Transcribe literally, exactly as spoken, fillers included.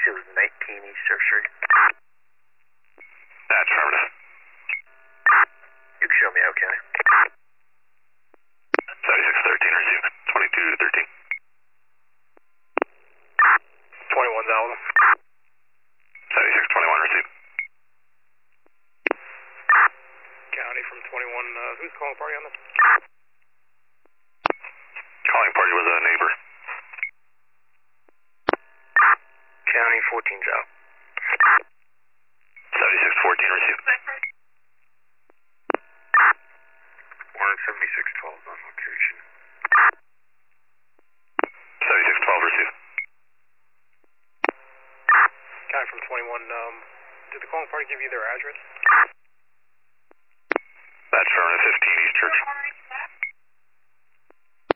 it was nineteen East Church Street. That's affirmative. You can show me out, County. seventy-six thirteen, receive. twenty-two thirteen. twenty-one thousand. seventy-six twenty-one, receive. County from twenty-one, uh, who's calling party on this? Calling party was a neighbor. County fourteen's out. seventy-six fourteen, receive. one seventy-six twelve on location. seventy-six twelve, receive. County from twenty-one, um, did the calling party give you their address?